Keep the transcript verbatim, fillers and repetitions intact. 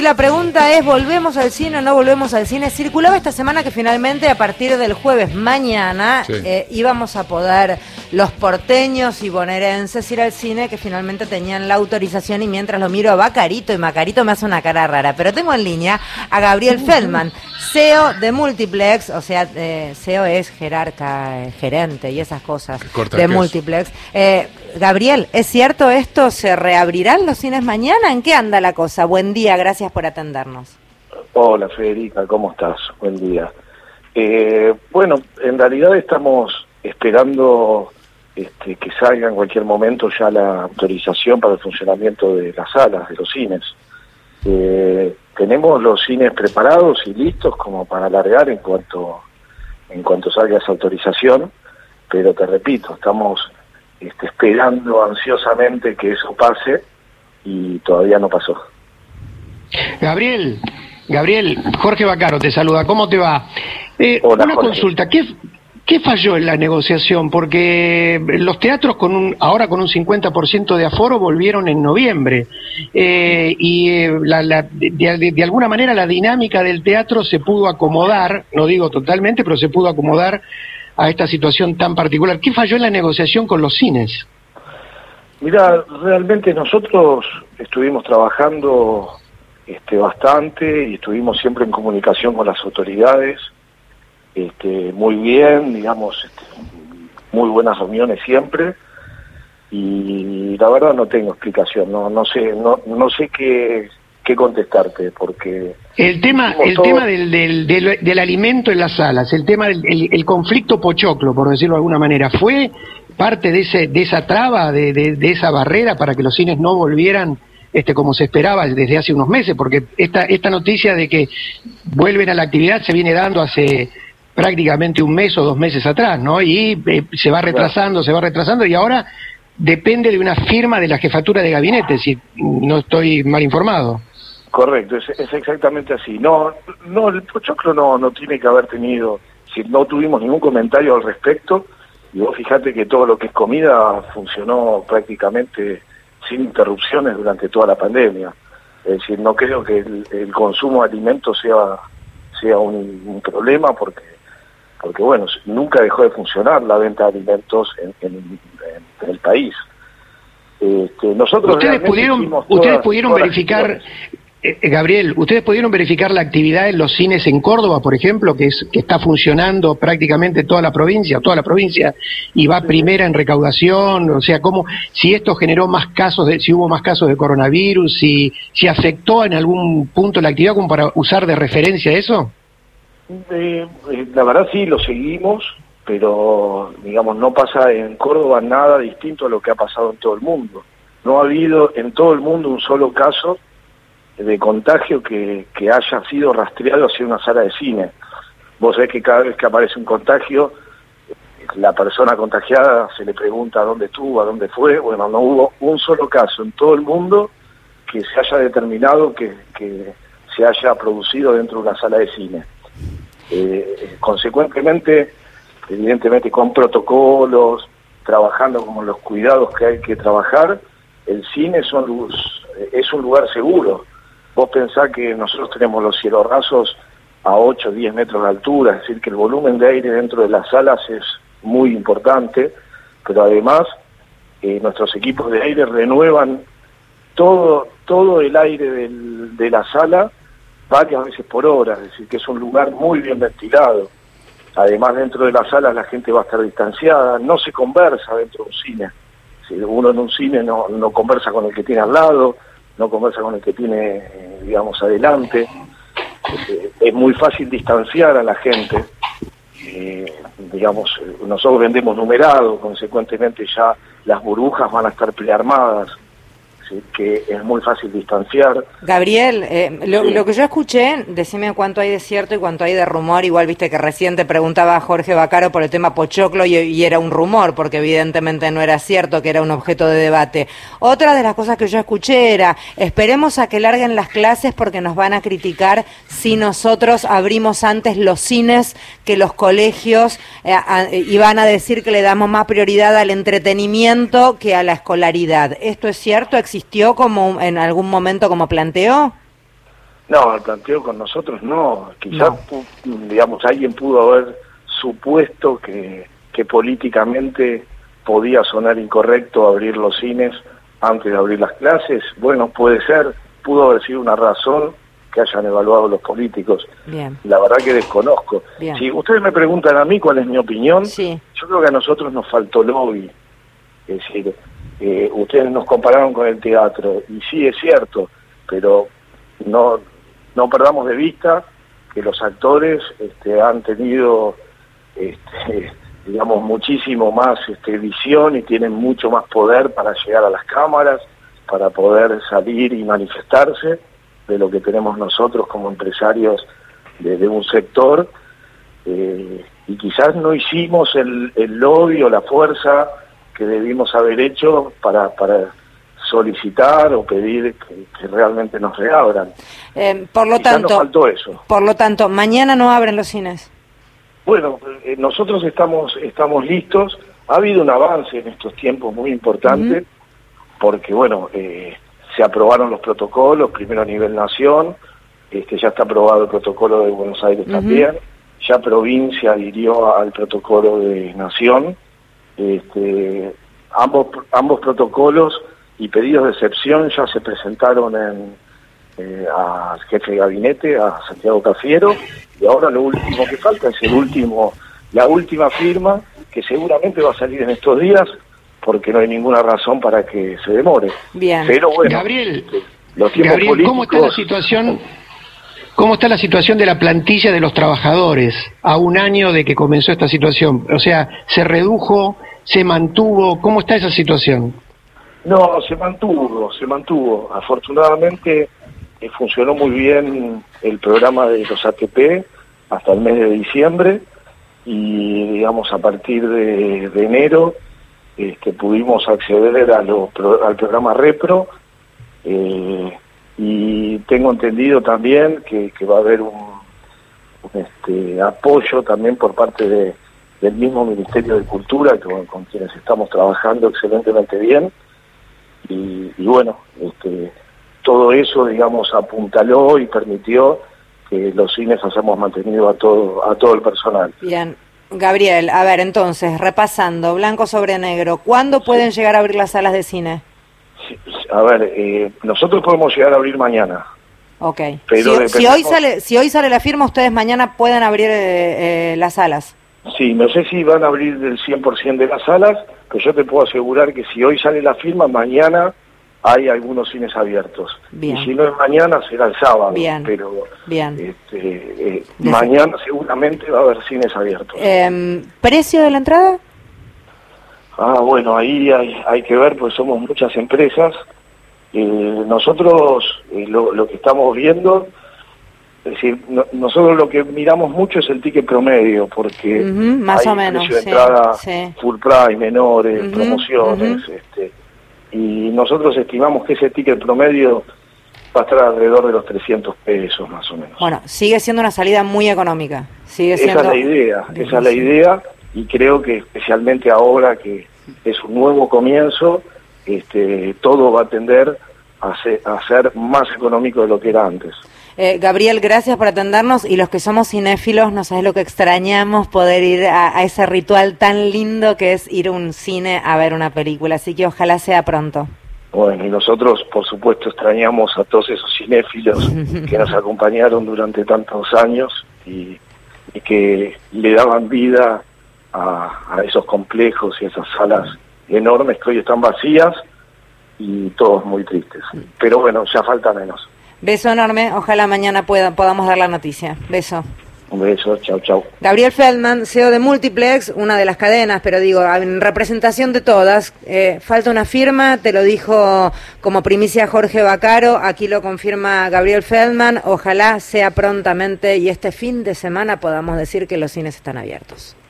la pregunta es, ¿volvemos al cine o no volvemos al cine? Circulaba esta semana que finalmente a partir del jueves mañana sí. eh, íbamos a poder los porteños y bonaerenses ir al cine, que finalmente tenían la autorización, y mientras lo miro a Bacarito, y Macarito me hace una cara rara, pero tengo en línea a Gabriel Feldman, C E O de Multiplex, o sea, eh, C E O es jerarca, eh, gerente y esas cosas de Multiplex. Eh, Gabriel, ¿es cierto esto? ¿Se reabrirán los cines mañana? ¿En qué anda la cosa? Buen día, gracias por atendernos. Hola Federica, ¿cómo estás? Buen día. Eh, bueno, en realidad estamos esperando este, que salga en cualquier momento ya la autorización para el funcionamiento de las salas, de los cines. Eh, tenemos los cines preparados y listos como para alargar en cuanto, en cuanto salga esa autorización, pero te repito, estamos este, esperando ansiosamente que eso pase y todavía no pasó. Gabriel, Gabriel, Jorge Vaccaro te saluda, ¿cómo te va? Eh, Hola, una Jorge. consulta, ¿qué, ¿qué falló en la negociación? Porque los teatros con un, ahora con un cincuenta por ciento de aforo volvieron en noviembre, eh, y eh, la, la, de, de, de alguna manera la dinámica del teatro se pudo acomodar, no digo totalmente, pero se pudo acomodar a esta situación tan particular. ¿Qué falló en la negociación con los cines? Mira, realmente nosotros estuvimos trabajando este, bastante y estuvimos siempre en comunicación con las autoridades, este, muy bien, digamos, este, muy buenas reuniones siempre, y la verdad no tengo explicación, no no sé no no sé qué qué contestarte, porque el tema el todo... tema del, del, del, del alimento en las salas, el tema del el, el conflicto pochoclo, por decirlo de alguna manera, ¿fue parte de ese de esa traba, de, de, de esa barrera para que los cines no volvieran este como se esperaba desde hace unos meses? Porque esta esta noticia de que vuelven a la actividad se viene dando hace prácticamente un mes o dos meses atrás, ¿no? Y eh, se va retrasando, se va retrasando, y ahora depende de una firma de la jefatura de gabinete, si no estoy mal informado. Correcto, es, es exactamente así. No, no, el pochoclo no, no tiene que haber tenido, si no tuvimos ningún comentario al respecto, y vos fijate que todo lo que es comida funcionó prácticamente sin interrupciones durante toda la pandemia. Es decir, no creo que el, el consumo de alimentos sea, sea un, un problema, porque, porque bueno, nunca dejó de funcionar la venta de alimentos en, en, en el país. Este, nosotros ustedes pudieron, todas, ustedes pudieron todas verificar... Eh, Gabriel, ¿ustedes pudieron verificar la actividad en los cines en Córdoba, por ejemplo, que es que está funcionando prácticamente toda la provincia, toda la provincia, y va primera en recaudación? O sea, ¿cómo, si esto generó más casos, de, si hubo más casos de coronavirus, si, si afectó en algún punto la actividad como para usar de referencia eso? Eh, eh, la verdad sí, lo seguimos, pero digamos no pasa en Córdoba nada distinto a lo que ha pasado en todo el mundo. No ha habido en todo el mundo un solo caso de contagio que, que haya sido rastreado hacia una sala de cine. Vos sabés que cada vez que aparece un contagio, la persona contagiada se le pregunta a dónde estuvo, a dónde fue. Bueno, no hubo un solo caso en todo el mundo que se haya determinado que, que se haya producido dentro de una sala de cine. Eh, consecuentemente, evidentemente con protocolos, trabajando con los cuidados que hay que trabajar, el cine son, es un lugar seguro. Vos pensás que nosotros tenemos los cielos rasos a ocho o diez metros de altura, es decir, que el volumen de aire dentro de las salas es muy importante, pero además eh, nuestros equipos de aire renuevan todo todo el aire del, de la sala varias veces por hora, es decir, que es un lugar muy bien ventilado. Además, dentro de las salas la gente va a estar distanciada, no se conversa dentro de un cine. Si uno en un cine no, no conversa con el que tiene al lado, no conversa con el que tiene, digamos, adelante. Eh, es muy fácil distanciar a la gente. Eh, digamos, nosotros vendemos numerado, consecuentemente ya las burbujas van a estar prearmadas, ¿sí? Que es muy fácil distanciar. Gabriel, eh, lo, sí. lo que yo escuché, decime cuánto hay de cierto y cuánto hay de rumor. Igual viste que recién te preguntaba Jorge Vaccaro por el tema pochoclo y, y era un rumor, porque evidentemente no era cierto, que era un objeto de debate. Otra de las cosas que yo escuché era, esperemos a que larguen las clases porque nos van a criticar si nosotros abrimos antes los cines que los colegios, eh, a, y van a decir que le damos más prioridad al entretenimiento que a la escolaridad. ¿Esto es cierto? ¿Existió como en algún momento como planteo? No, el planteo con nosotros no. Quizás, no. digamos, alguien pudo haber supuesto que, que políticamente podía sonar incorrecto abrir los cines antes de abrir las clases. Bueno, puede ser, pudo haber sido una razón que hayan evaluado los políticos. Bien. La verdad que desconozco. Bien. Si ustedes me preguntan a mí cuál es mi opinión, sí. yo creo que a nosotros nos faltó lobby. Es decir, eh, ustedes nos compararon con el teatro, y sí es cierto, pero no, no perdamos de vista que los actores este, han tenido, este, digamos, muchísimo más este, visión y tienen mucho más poder para llegar a las cámaras, para poder salir y manifestarse, de lo que tenemos nosotros como empresarios de, de un sector, eh, y quizás no hicimos el, el lobby o la fuerza que debimos haber hecho para, para solicitar o pedir que, que realmente nos reabran. Eh, por lo quizás tanto, nos faltó eso. Por lo tanto, mañana no abren los cines. Bueno, eh, nosotros estamos estamos listos. Ha habido un avance en estos tiempos muy importante, uh-huh. porque bueno, eh, se aprobaron los protocolos, primero a nivel nación, este, ya está aprobado el protocolo de Buenos Aires uh-huh. también, ya provincia adhirió al protocolo de nación, este, ambos ambos protocolos y pedidos de excepción ya se presentaron en, eh, al jefe de gabinete, a Santiago Cafiero, y ahora lo último que falta es el último, la última firma, que seguramente va a salir en estos días, porque no hay ninguna razón para que se demore. Bien. Pero bueno, Gabriel, los tiempos Gabriel, políticos... ¿cómo está la situación? ¿Cómo está la situación de la plantilla de los trabajadores a un año de que comenzó esta situación? O sea, ¿se redujo, se mantuvo? ¿Cómo está esa situación? No, se mantuvo, se mantuvo. Afortunadamente eh, funcionó muy bien el programa de los A T P hasta el mes de diciembre, y digamos a partir de, de enero Este, pudimos acceder a lo, al programa Repro, eh, y tengo entendido también que, que va a haber un, un este, apoyo también por parte de, del mismo Ministerio de Cultura, que, con, con quienes estamos trabajando excelentemente bien, y, y bueno, este, todo eso, digamos, apuntaló y permitió que los cines hayamos mantenido a todo, a todo el personal. Bien. Gabriel, a ver, entonces, repasando, blanco sobre negro, ¿cuándo pueden sí. llegar a abrir las salas de cine? Sí, a ver, eh, nosotros podemos llegar a abrir mañana. Ok. Pero si, si, hoy sale, si hoy sale la firma, ¿ustedes mañana pueden abrir eh, eh, las salas? Sí, no sé si van a abrir del cien por ciento de las salas, pero yo te puedo asegurar que si hoy sale la firma, mañana hay algunos cines abiertos. Bien. Y si no es mañana, será el sábado. Bien. Pero Bien. Este, eh, mañana seguramente va a haber cines abiertos. Eh, ¿Precio de la entrada? Ah, bueno, ahí hay, hay que ver, pues somos muchas empresas. Eh, nosotros eh, lo, lo que estamos viendo, es decir, no, nosotros lo que miramos mucho es el ticket promedio, porque uh-huh, más hay o menos, precio de sí, entrada, sí. full price, menores, uh-huh, promociones, uh-huh. este y nosotros estimamos que ese ticket promedio va a estar alrededor de los trescientos pesos más o menos. Bueno, sigue siendo una salida muy económica. Sigue siendo... Esa es la idea, esa es la idea, y creo que especialmente ahora que es un nuevo comienzo, este, todo va a tender a ser, a ser más económico de lo que era antes. Eh, Gabriel, gracias por atendernos, y los que somos cinéfilos, no sabes lo que extrañamos, poder ir a, a ese ritual tan lindo que es ir a un cine a ver una película, así que ojalá sea pronto. Bueno, y nosotros por supuesto extrañamos a todos esos cinéfilos que nos acompañaron durante tantos años y, y que le daban vida a, a esos complejos y esas salas enormes que hoy están vacías y todos muy tristes. Pero bueno, ya falta menos. Beso enorme, ojalá mañana pueda, podamos dar la noticia. Beso. Un beso, chau, chau. Gabriel Feldman, C E O de Multiplex, una de las cadenas, pero digo, en representación de todas, eh, falta una firma, te lo dijo como primicia Jorge Vaccaro, aquí lo confirma Gabriel Feldman, ojalá sea prontamente y este fin de semana podamos decir que los cines están abiertos.